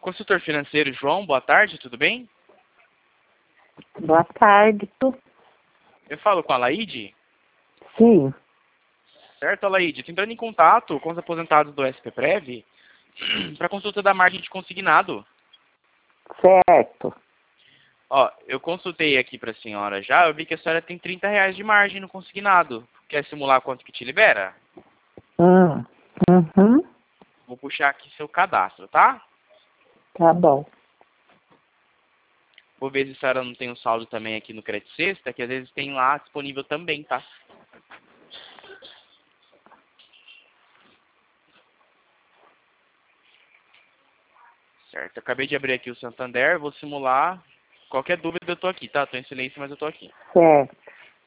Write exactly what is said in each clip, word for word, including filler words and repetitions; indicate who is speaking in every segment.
Speaker 1: Consultor financeiro João, boa tarde, tudo bem?
Speaker 2: Boa tarde. tu-
Speaker 1: Eu falo com a Laide.
Speaker 2: Sim,
Speaker 1: Certo, Laide? Estou entrando em contato com os aposentados do S P Prev para consulta da margem de consignado.
Speaker 2: certo.
Speaker 1: Ó, eu consultei aqui para a senhora já, eu vi que a senhora tem trinta reais de margem no consignado. Quer simular quanto que te libera?
Speaker 2: Hum, uhum,
Speaker 1: Vou puxar aqui seu cadastro, tá?
Speaker 2: tá bom.
Speaker 1: Vou ver se a senhora não tem um saldo também aqui no Crédito Sexta, que às vezes tem lá disponível também, tá? Certo, eu acabei de abrir aqui o Santander, vou simular. Qualquer dúvida eu tô aqui, tá? Tô em silêncio, mas eu tô aqui.
Speaker 2: Certo.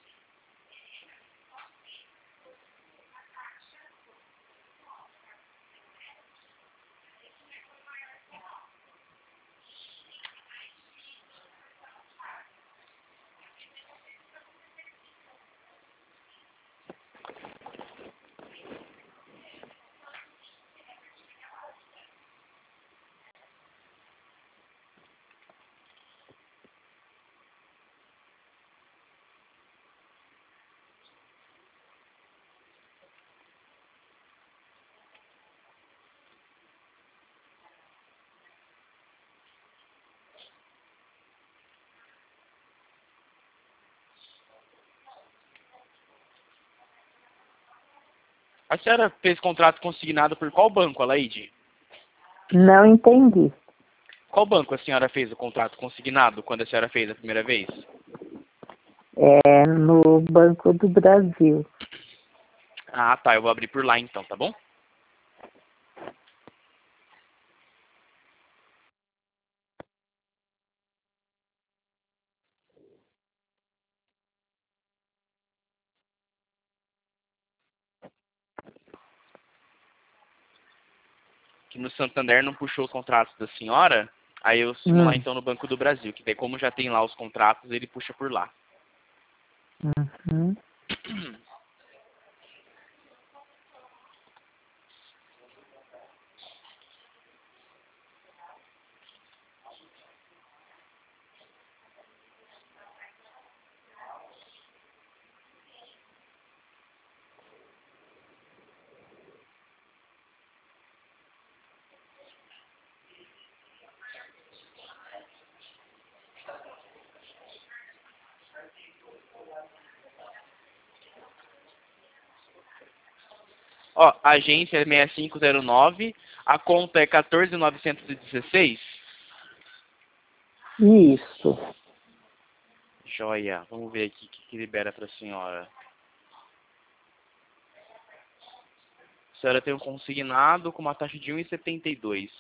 Speaker 1: A senhora fez contrato consignado por qual banco, Alaide?
Speaker 2: Não entendi.
Speaker 1: Qual banco a senhora fez o contrato consignado quando a senhora fez a primeira vez?
Speaker 2: É no Banco do Brasil.
Speaker 1: Ah, tá. Eu vou abrir por lá então, tá bom? Que no Santander não puxou os contratos da senhora, aí eu simular
Speaker 2: Hum,
Speaker 1: então no Banco do Brasil, que daí como já tem lá os contratos, ele puxa por lá.
Speaker 2: uhum.
Speaker 1: Ó, a agência é seis cinco zero nove, a conta é quatorze mil novecentos e dezesseis.
Speaker 2: Isso.
Speaker 1: Joia. Vamos ver aqui o que, que libera pra senhora. A senhora tem um consignado com uma taxa de um vírgula setenta e dois.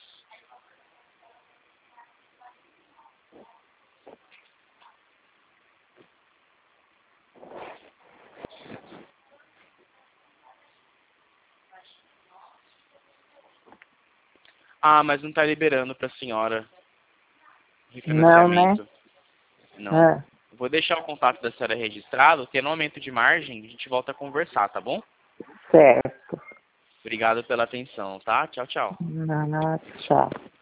Speaker 1: Ah, mas não está liberando para a senhora
Speaker 2: Não, né?
Speaker 1: refinanciamento. Não.
Speaker 2: Ah,
Speaker 1: Vou deixar o contato da senhora registrado, que no aumento de margem a gente volta a conversar, tá bom?
Speaker 2: certo.
Speaker 1: Obrigado pela atenção, tá? Tchau, tchau.
Speaker 2: Não, não, tchau.